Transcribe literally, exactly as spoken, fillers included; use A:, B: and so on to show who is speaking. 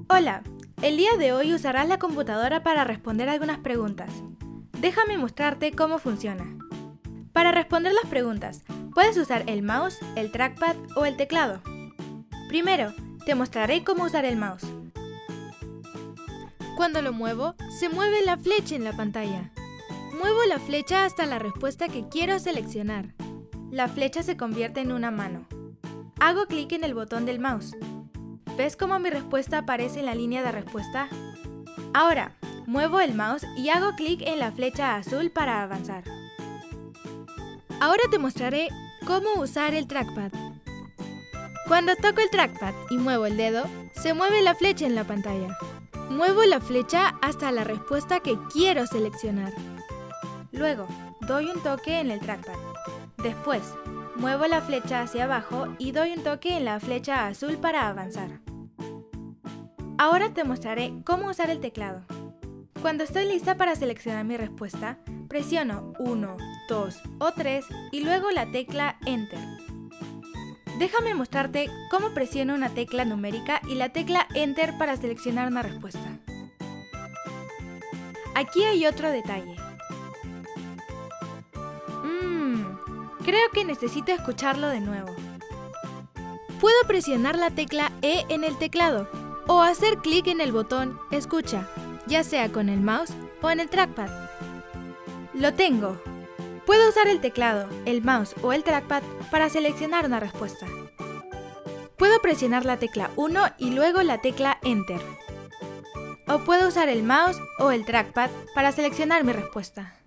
A: Hola, el día de hoy usarás la computadora para responder algunas preguntas. Déjame mostrarte cómo funciona. Para responder las preguntas, puedes usar el mouse, el trackpad o el teclado. Primero, te mostraré cómo usar el mouse. Cuando lo muevo, se mueve la flecha en la pantalla. Muevo la flecha hasta la respuesta que quiero seleccionar. La flecha se convierte en una mano. Hago clic en el botón del mouse. ¿Ves cómo mi respuesta aparece en la línea de respuesta? Ahora, muevo el mouse y hago clic en la flecha azul para avanzar. Ahora te mostraré cómo usar el trackpad. Cuando toco el trackpad y muevo el dedo, se mueve la flecha en la pantalla. Muevo la flecha hasta la respuesta que quiero seleccionar. Luego, doy un toque en el trackpad. Después, muevo la flecha hacia abajo y doy un toque en la flecha azul para avanzar. Ahora te mostraré cómo usar el teclado. Cuando estoy lista para seleccionar mi respuesta, presiono uno, dos o tres y luego la tecla Enter. Déjame mostrarte cómo presiono una tecla numérica y la tecla Enter para seleccionar una respuesta. Aquí hay otro detalle. Mmm, creo que necesito escucharlo de nuevo. Puedo presionar la tecla E en el teclado o hacer clic en el botón Escucha, ya sea con el mouse o en el trackpad. Lo tengo. Puedo usar el teclado, el mouse o el trackpad para seleccionar una respuesta. Puedo presionar la tecla uno y luego la tecla Enter. O puedo usar el mouse o el trackpad para seleccionar mi respuesta.